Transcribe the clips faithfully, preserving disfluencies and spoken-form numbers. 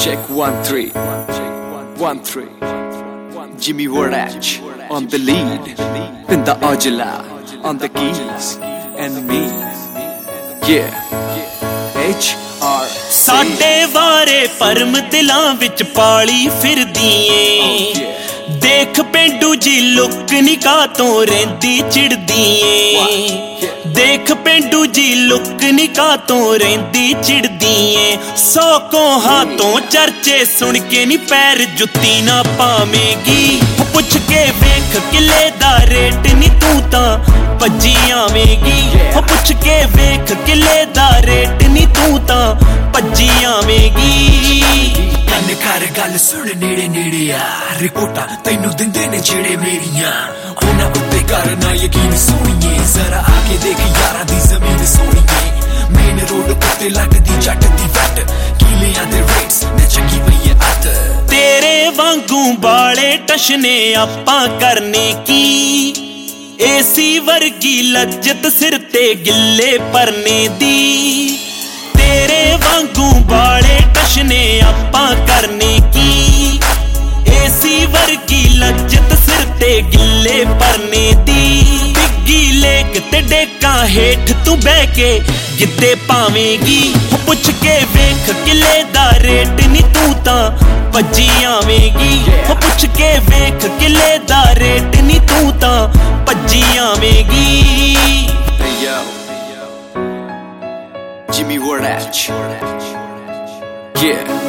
check one three, one three. Jimmy Wardach on the lead, Pinda Ojala on the keys, and me, yeah. H R ਸਾਡੇ ਵਾਰੇ ਪਰਮ ਦਿਲਾਂ ਵਿੱਚ ਪਾਲੀ ਫਿਰਦੀ ਏ ਦੇਖ ਪਿੰਡੂ ਜੀ ਲੁੱਕ ਨਿਕਾਹ ਤੋਂ ਰਹਿੰਦੀ ਚਿੜਦੀ ਏ ਦੇਖ ਪਿੰਡੂ ਜੀ ਲੁੱਕ ਨਿਕਾਹ ਤੋਂ ਰਹਿੰਦੀ ਚਿੜਦੀ ਏ ਸੌ ਕੋਹਾਂ ਤੋਂ ਚਰਚੇ ਸੁਣ ਕੇ ਨੀ ਪੈਰ ਜੁੱਤੀ ਨਾ ਪਾਵੇਂਗੀ ਪੁੱਛ ਕੇ ਵੇਖ ਕਿਲੇ ਦਾ ਰੇਟ ਨੀ ਤੂੰ ਤਾਂ ਭੱਜੀ ਆਵੇਂਗੀ ਪੁੱਛ ਕੇ ਵੇਖ ਕਿਲੇ ਦਾ ਰੇਟ ਨੀ ਤੂੰ ਤਾਂ ਭੱਜੀ ਆਵੇਂਗੀ ਕੰਨ ਕਰ ਗੱਲ ਸੁਣ ਨੇੜੇ ਨੇੜੇ ਆ ਰਿਪੋਰਟਾਂ ਤੈਨੂੰ ਦਿੰਦੇ ਨੇ ਜਿਹੜੇ ਮੇਰੀਆਂ ਉਹਨਾਂ ਉੱਤੇ ਕਰਨਾ ਯਕੀਨ ਸੋਹਣੀਏ ਜ਼ਰਾ ਆ ਕੇ ਦੇਖ ਯਾਰਾਂ ਦੀ ਜ਼ਮੀਨ ਸੋਹਣੀਏ ਮੇਨ ਰੋਡ ਉੱਤੇ ਲੱਗਦੀ ਜੱਟ ਦੀ ਵੱਟ ਕਿਲਿਆਂ ਦੇ ਰੇਟਸ ਨੇ ਚੱਕੀ ਪਈ ਅੱਤ ਤੇਰੇ ਵਾਂਗੂ ਬਾਲੇ ਟਸ਼ਨੇ ਆਪਾਂ ਕਰਨੇ ਕੀ ਏਸੀ ਵਰਗੀ ਲੱਜਤ ਸਿਰ ਤੇ ਗਿੱਲੇ ਪਰਨੇ ਦੀ ਤੇਰੇ ਵਾਂਗੂ ਬਾਲੇ ਟਸ਼ਨੇ ਆਪਾਂ ਕਰਨੇ ਕੀ ਏਸੀ ਵਰਗੀ ਲੱਜਤ ਸਿਰ ਤੇ ਗਿੱਲੇ ਪਰਨੇ ਦੀ ਡਿੱਗੀ ਲੇਕ ਤੇ ਡੇਕਾਂ ਹੇਠ ਤੂੰ ਬਹਿ ਕੇ ਗਿੱਧੇ ਪਾਵੇਂਗੀ ਪੁੱਛ ਕੇ ਵੇਖ ਕਿਲੇ ਦਾ ਰੇਟ ਨੀ ਤੂੰ ਤਾਂ ਭੱਜੀ ਆਵੇਂਗੀ ਪੁੱਛ ਕੇ ਵੇਖ ਕਿਲੇ ਦਾ ਰੇਟ ਨੀ ਤੂੰ ਤਾਂ ਭੱਜੀ ਆਵੇਂਗੀ Jimmy Wardach, yeah.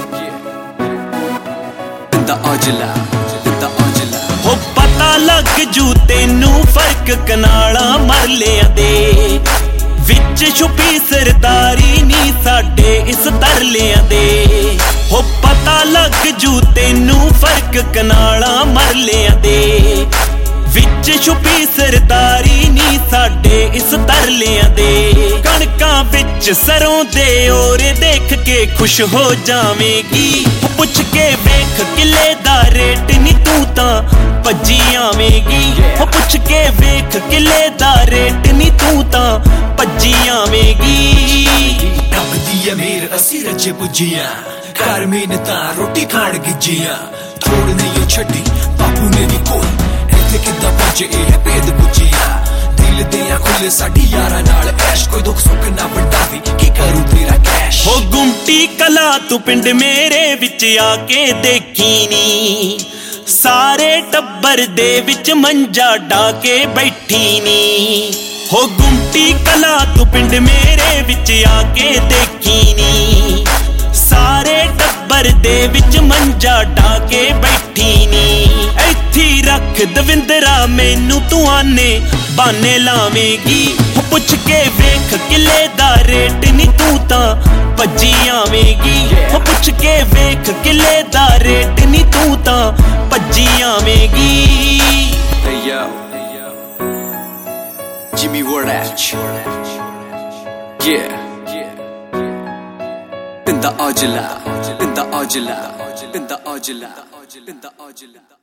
Pinda Ojala, Pinda Ojala. ਹੋ ਪਤਾ ਲੱਗ ਜੂ ਤੈਨੂੰ ਫਰਕ ਕਨਾਲਾਂ ਮਰਲਿਆਂ ਦੇ ਵਿੱਚ ਛੁਪੀ ਸਰਦਾਰੀ ਨੀ ਸਾਡੇ ਇਸ ਤਰਲਿਆਂ ਦੇ ਹੋ ਪਤਾ ਲੱਗ ਜੂ ਤੈਨੂੰ ਫਰਕ ਕਨਾਲਾਂ ਮਰਲਿਆਂ ਦੇ ਵਿੱਚ ਛੁਪੀ ਸਰਦਾਰੀ ਨੀ ਸਾਡੇ ਇਸ ਤਰਲਿਆਂ ਦੇ ਕਣਕਾਂ ਵਿੱਚ ਸਰੋਂ ਦੇ ਓਰੇ ਦੇਖ ਕੇ ਖੁਸ਼ ਹੋ ਜਾਵੇਂਗੀ ਪੁੱਛ ਕੇ ਵੇਖ ਕਿਲੇ ਦਾ ਰੇਟ ਨੀ ਤੂੰ ਤਾਂ ਭੱਜੀ ਆਵੇਂਗੀ ਪੁੱਛ ਕੇ ਵੇਖ ਕਿਲੇ ਦਾ ਰੇਟ ਨੀ ਤੂੰ ਤਾਂ ਭੱਜੀ ਆਵੇਂਗੀ ਰੱਬਦੀ ਏ ਮੇਰ ਅਸੀਂ ਰੱਜੇ ਪੁੱਜੀਆਂ ਘਰ ਮਿਹਨਤਾਂ ਰੋਟੀ ਖਾਣ ਗਿੱਜੀਆਂ ਥੋੜ ਨਹੀਂ ਛੱਡੀ ਬਾਪੂ ਨੇ ਵੀ ਕੋਲ ਇੱਥੇ ਕਿੱਦਾਂ ਪਹੁੰਚੇ ਇਹ ਭੇਦ ਪੁੱਛਿਆ ਦਿਲ ਦੇ ਆ ਖੁੱਲੇ ਸਾਡੀ ਯਾਰਾਂ ਨਾਲ ਐਸ਼ ਕੋਈ ਦੁੱਖ ਸੁੱਖ ਨਾ ਵੰਡਾਵੇ ਕੀ ਕਰੂ ਤੇਰਾ ਕੈਸ਼ ਹੋ ਗੁੰਮਟੀ ਕਲਾ ਤੂੰ ਪਿੰਡ ਮੇਰੇ ਵਿੱਚ ਆ ਕੇ ਦੇਖੀ ਨੀ ਸਾਰੇ ਟੱਬਰ ਦੇ ਵਿੱਚ ਮੰਜਾ ਢਾ ਕੇ ਬੈਠੀ ਨੀ ਹੋ ਗੁੰਮਟੀ ਕਲਾ ਤੂੰ ਪਿੰਡ ਮੇਰੇ ਵਿੱਚ ਆ ਕੇ ਦੇਖੀ ਨੀ ਸਾਰੇ ਟੱਬਰ ਦੇ ਵਿੱਚ ਮੰਜਾ ਢਾ ਕੇ ਬੈਠੀ ਨੀ ਇੱਥੇ ਰੱਖ ਦਵਿੰਦਰਾ ਮੈਨੂੰ ਤੂੰ ਆਨੇ ਬਾਨੇ ਲਾਵੇਂਗੀ ਪੁੱਛ ਕੇ ਵੇਖ ਕਿਲੇ ਦਾ ਰੇਟ ਨੀ ਤੂੰ ਤਾਂ ਭੱਜੀ ਆਵੇਂਗੀ ਪੁੱਛ ਕੇ ਵੇਖ ਕਿਲੇ ਦਾ ਰੇਟ ਨੀ ਤੂੰ ਤਾਂ ਭੱਜੀ ਆਵੇਂਗੀ Hey yo, Jimmy Wardach, yeah. Pinda Ojala, Pinda Ojala, Pinda Ojala, Pinda Ojala.